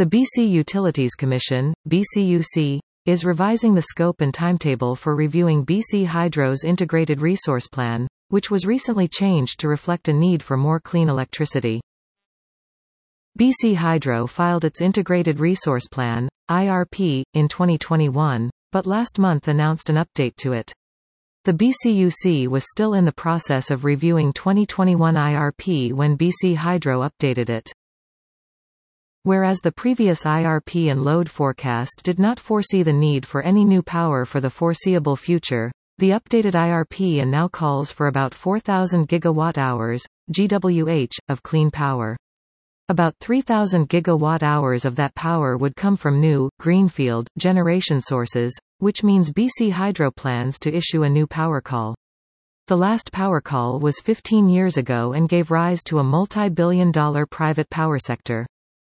The BC Utilities Commission, BCUC, is revising the scope and timetable for reviewing BC Hydro's Integrated Resource Plan, which was recently changed to reflect a need for more clean electricity. BC Hydro filed its Integrated Resource Plan, IRP, in 2021, but last month announced an update to it. The BCUC was still in the process of reviewing 2021 IRP when BC Hydro updated it. Whereas the previous IRP and load forecast did not foresee the need for any new power for the foreseeable future, the updated IRP now calls for about 4,000 gigawatt-hours, GWh, of clean power. About 3,000 gigawatt-hours of that power would come from new, greenfield, generation sources, which means BC Hydro plans to issue a new power call. The last power call was 15 years ago and gave rise to a multi-billion-dollar private power sector.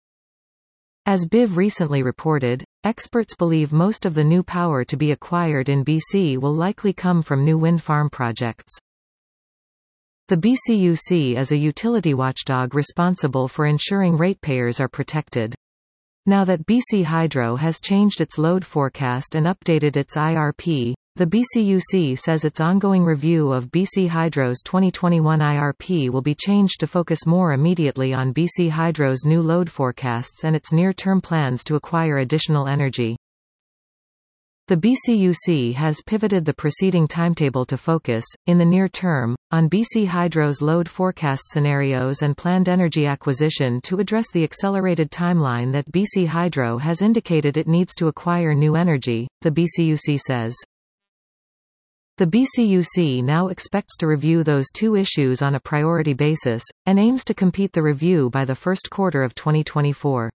As BIV recently reported, experts believe most of the new power to be acquired in BC will likely come from new wind farm projects. The BCUC is a utility watchdog responsible for ensuring ratepayers are protected. Now that BC Hydro has changed its load forecast and updated its IRP, the BCUC says its ongoing review of BC Hydro's 2021 IRP will be changed to focus more immediately on BC Hydro's new load forecasts and its near-term plans to acquire additional energy. The BCUC has pivoted the proceeding timetable to focus, in the near term, on BC Hydro's load forecast scenarios and planned energy acquisition to address the accelerated timeline that BC Hydro has indicated it needs to acquire new energy, the BCUC says. The BCUC now expects to review those two issues on a priority basis, and aims to complete the review by the first quarter of 2024.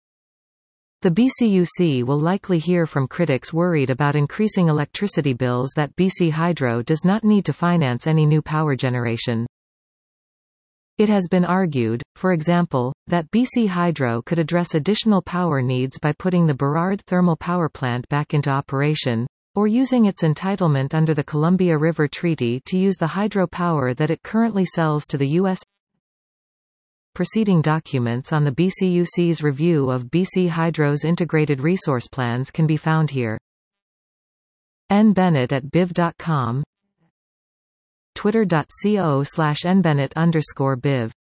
The BCUC will likely hear from critics worried about increasing electricity bills that BC Hydro does not need to finance any new power generation. It has been argued, for example, that BC Hydro could address additional power needs by putting the Burrard Thermal Power Plant back into operation, or using its entitlement under the Columbia River Treaty to use the hydropower that it currently sells to the U.S. Preceding documents on the BCUC's review of BC Hydro's integrated resource plans can be found here. N. Bennett at biv.com, twitter.co/nbennett_biv